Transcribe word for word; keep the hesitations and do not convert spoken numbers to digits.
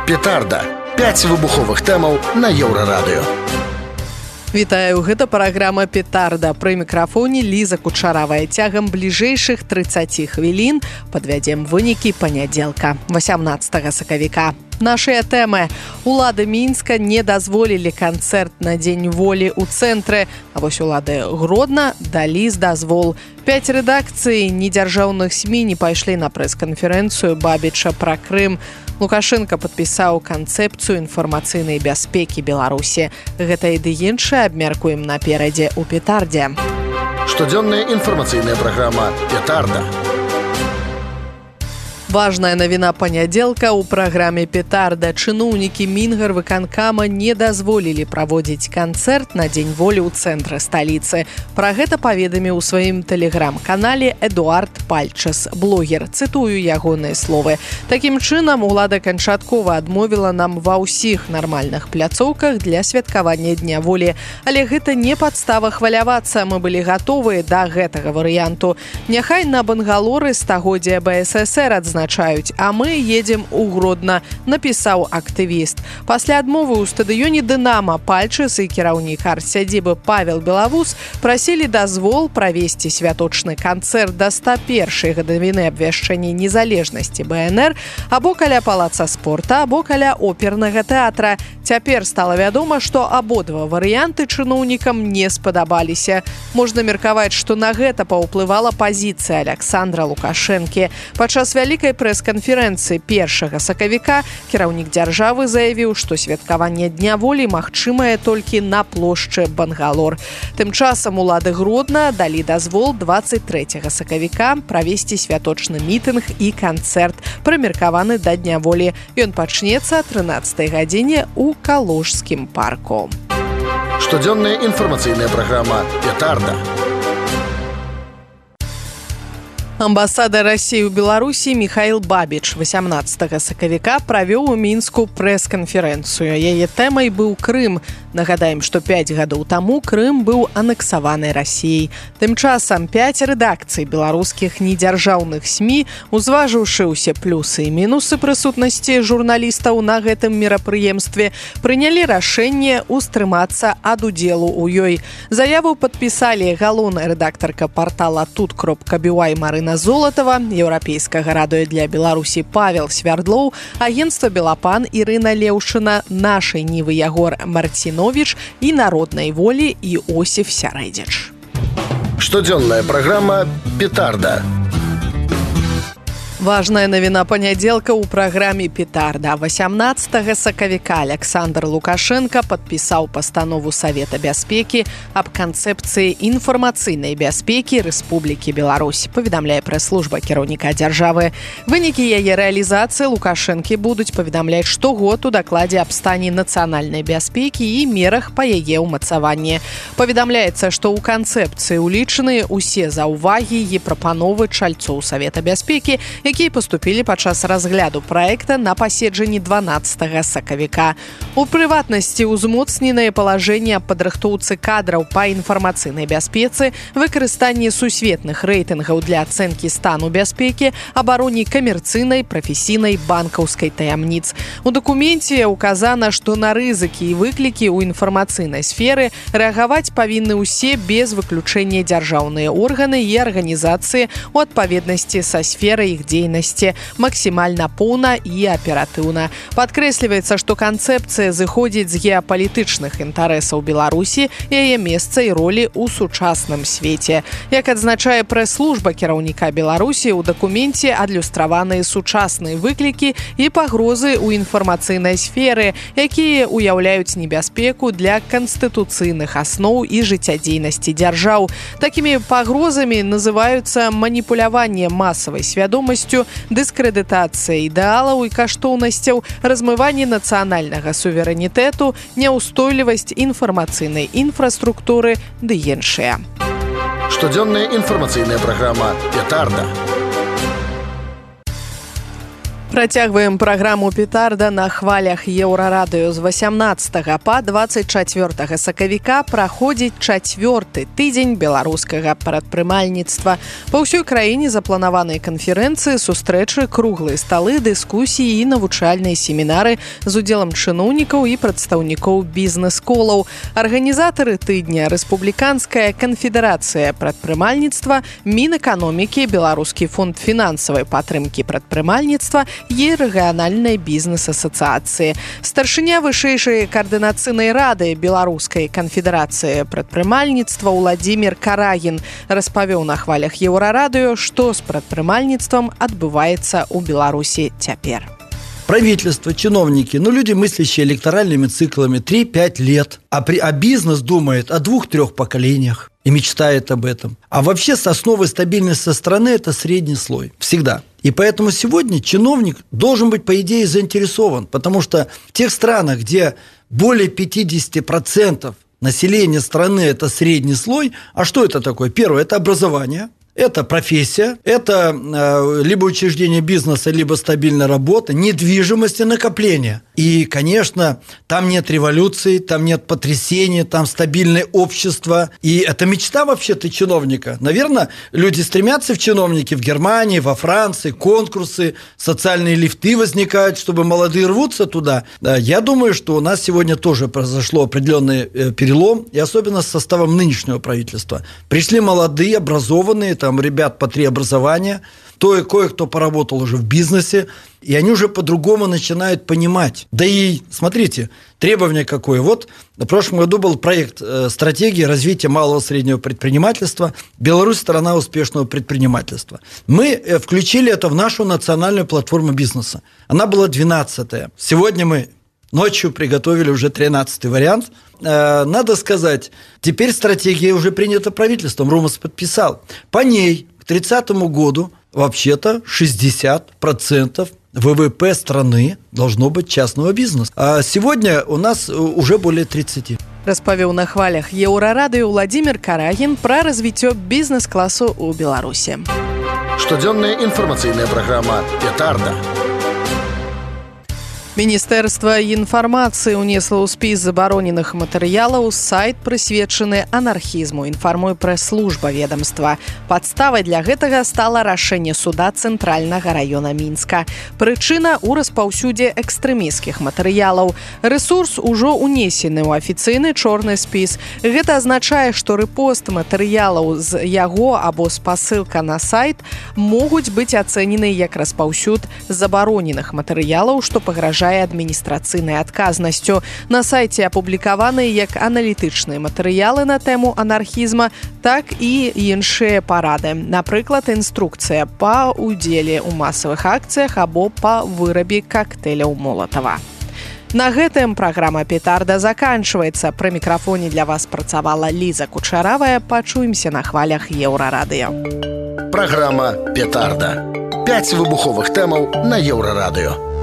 Петарда. пяць выбуховых тэмаў на Еўрарадыё. Вітаю, гэта праграма «Петарда». Пры мікрафоне Ліза Кучаравая. Цягам бліжэйшых трыццаці хвілін падвядзем вынікі панядзелка, васямнаццатага сакавіка. Нашыя тэмы. Улады Мінска не дазволілі канцэрт на Дзень волі ў цэнтры, а вось улады Гродна далі дазвол. Пяць рэдакцый недзяржаўных СМІ не пайшлі на прэс-канферэнцыю Бабіча пра Крым. Лукашенко падпісаў канцэпцыю інфармацыйнай бяспекі Беларусі. Гэта і ды іншае абмяркуем наперадзе ў Петардзе. Штодзённая інфармацыйная праграма «Петарда». Важная навіна панядзелка ў праграме «Петарда». Чыноўнікі Мінгарвыканкама не дазволілі праводзіць канцэрт на Дзень волі ў цэнтры сталіцы. Пра гэта паведаміў у сваім тэлеграм-канале Эдуард Пальчас, блогер. Цытую ягоныя словы. Такім чынам, улада канчаткова адмовіла нам ва ўсіх нармальных пляцоўках для святкавання Дня волі. Але гэта не падстава хвалявацца. Мы былі гатовыя да гэтага варыянту. Няхай на Бангалоры стагоддзя БССР адзначаюць, а мы едзем у Гродна, напісаў актывіст. Пасля адмовы ў стадыёне «Дынама» Пальчас і кіраўнік арт-сядзібы Павел Белавус прасілі дазвол правесці святочны канцэрт да ста першай гадавіны абвяшчэння незалежнасці БНР або каля палаца спорта, або каля опернага тэатра. Цяпер стала вядома, што абодва варыянты чыноўнікам не спадабаліся. Можна меркаваць, што на гэта паўплывала пазіцыя Аляксандра Лукашэнкі. Падчас вялікай прэс-канферэнцыі першага сакавіка кіраўнік дзяржавы заявіў, што святкаванне Дня волі магчымае толькі на плошчы Бангалор. Тым часам улады Гродна далі дазвол дваццаць трэцяга сакавіка правесці святочны мітынг і канцэрт, прымеркаваны да Дня волі. Ён пачнецца о трынаццатай гадзіне ў Калужскім парку. Штодзённая інфармацыйная праграма «Петарда». Амбасадар Расіі ў Беларусі Міхаіл Бабіч васямнаццатага сакавіка правёў у Мінску прэс-канферэнцыю. Яе тэмай быў Крым. Нагадаем, што пяць гадоў таму Крым быў анексаваны Расіяй. Тым часам пяць рэдакцый беларускіх недзяржаўных СМІ, узважыўшы ўсе плюсы і мінусы прысутнасці журналістаў на гэтым мерапрыемстве, прынялі рашэнне ўстрымацца ад удзелу ў ёй. Заяву падпісалі галоўная рэдактарка партала тут кропка бі уай Марына Золатова, еўрапейскага радыё для Беларусі Павел Свярдлоў, агенцтва «Белапан» Ірына Леўшына, нашай Нівы Ягор Марціновіч і народнай волі Іосіф Сярэдзіч. Штодзённая праграма «Петарда». Важная навіна панядзелка ў праграме «Петарда». васямнаццатага сакавіка Аляксандр Лукашенко падпісаў пастанову Савета бяспекі аб канцэпцыі інфармацыйнай бяспекі Рэспублікі Беларусь, паведамляе прэс-служба кіраўніка дзяржавы. Вынікі яе рэалізацыі Лукашэнкі будуць паведамляць штогод у дакладзе аб стане нацыянальнай бяспекі і мерах па яе ўмацаванні. Паведамляецца, што ў канцэпцыі ўлічаныя ўсе заўвагі і прапановы чальцоў Савета бяспекі, якія паступілі падчас разгляду праекта на паседжанні дванаццатага сакавіка. У прыватнасці ўзмоцненае палажэнне аб падрыхтоўцы кадраў па інфармацыйнай бяспецы, выкарыстанні сусветных рэйтынгаў для ацэнкі стану бяспекі, абароне камерцыйнай, прафесійнай, банкаўскай таямніц. У дакуменце указана, што на рызыкі і выклікі ў інфармацыйнай сферы рэагаваць павінны ўсе без выключэння дзяржаўныя органы і арганізацыі ў адпаведнасці са сферай іх дзейнасці, максімальна поўна і аператыўна. Падкрэсліваецца, што канцэпцыя зыходзіць з геапалітычных інтарэсаў Беларусі і яе месца і ролі ў сучасным свеце. Як адзначае прэс-служба кіраўніка Беларусі, у дакуменце адлюстраваныя сучасныя выклікі і пагрозы ў інфармацыйнай сферы, якія ўяўляюць небяспеку для канстытуцыйных асноў і жыццядзейнасці дзяржаў. Такімі пагрозамі называюцца маніпуляванне масавай свядомасцю, дыскрэдытацыя ідэалаў і каштоўнасцяў, размыванне нацыянальнага суверэнітэту, няўстойлівасць інфармацыйнай інфраструктуры ды іншыя. Штодзённая інфармацыйная праграма «Петарда». Працягваем праграму «Петарда» на хвалях Еўрарадыё. З васямнаццатага па дваццаць чацвёртага сакавіка праходзіць чацвёрты тыдзень беларускага прадпрымальніцтва. Па ўсёй краіне запланаваныя канферэнцыі, сустрэчы, круглыя сталы, дыскусіі і навучальныя семінары з удзелам чыноўнікаў і прадстаўнікоў бізнес-колаў. Арганізатары тыдня — Рэспубліканская канфедэрацыя прадпрымальніцтва, Мінэканомікі, Беларускі фонд фінансавай падтрымкі прадпрымальніцтва і рэгіянальнай бізнес-асацыяцыі. Старшыня вышэйшай каардынацыйнай рады Беларускай канфедэрацыі прадпрымальніцтва Уладзімір Карагін распавёў на хвалях Еўрарадыё, што з прадпрымальніцтвам адбываецца ў Беларусі цяпер. Правительство, чиновники, ну люди, мыслящие электоральными циклами три-пять лет, а, при, а бизнес думает о двух-трех поколениях и мечтает об этом. А вообще с основой стабильности страны это средний слой. Всегда. И поэтому сегодня чиновник должен быть, по идее, заинтересован, потому что в тех странах, где более пятьдесят процентов населения страны это средний слой, а что это такое? Первое – это образование. Это профессия, это э, либо учреждение бизнеса, либо стабильная работа, недвижимость и накопление. И, конечно, там нет революции, там нет потрясений, там стабильное общество. И это мечта вообще-то чиновника. Наверное, люди стремятся в чиновники в Германии, во Франции, конкурсы, социальные лифты возникают, чтобы молодые рвутся туда. Я думаю, что у нас сегодня тоже произошло определенный перелом, и особенно с составом нынешнего правительства. Пришли молодые, образованные, там ребят по три образования, то и кое-кто поработал уже в бизнесе, и они уже по-другому начинают понимать. Да и, смотрите, требование какое. Вот в прошлом году был проект э, стратегии развития малого и среднего предпринимательства. Беларусь – страна успешного предпринимательства. Мы э, включили это в нашу национальную платформу бизнеса. Она была двенадцатая. Сегодня мы ночью приготовили уже тринадцатый вариант. Э, надо сказать, теперь стратегия уже принята правительством, Румас подписал. По ней к тридцатому году вообще-то шестьдесят процентов ВВП страны должно быть частного бизнеса. А сегодня у нас уже более тридцати. Распавёў на хвалях Еўрарадыё Уладзімір Карагін пра развіццё бізнес-класу ў Беларусі. Штодзённая інфармацыйная праграма «Петарда». Міністэрства інфармацыі ўнесла ў спіс забароненых матэрыялаў сайт, прысвечаны анархізму, інфармуе прэс-служба ведамства. Падставай для гэтага стала рашэнне суда Цэнтральнага раёна Мінска. Прычына ў распаўсюдзе экстрэмісцкіх матэрыялаў. Рэсурс ужо ўнесены ў афіцыйны чорны спіс. Гэта азначае, што рэпост матэрыялаў з яго або спасылка на сайт могуць быць ацэнены як распаўсюд забароненых матэрыялаў, што пагражае адміністрацыйнай адказнасцю. На сайце апублікаваны як аналітычныя матэрыялы на тэму анархізма, так і іншыя парады. Напрыклад, інструкцыя па ўдзеле ў масавых акцыях або па вырабе кактэляў Молатава. На гэтым праграма «Петарда» заканчваецца. Пры мікрафоне для вас працавала Ліза Кучаравая. Пачуемся на хвалях Еўрарадыё. Праграма «Петарда». Пяць выбуховых тэмаў на Еўрарадыё.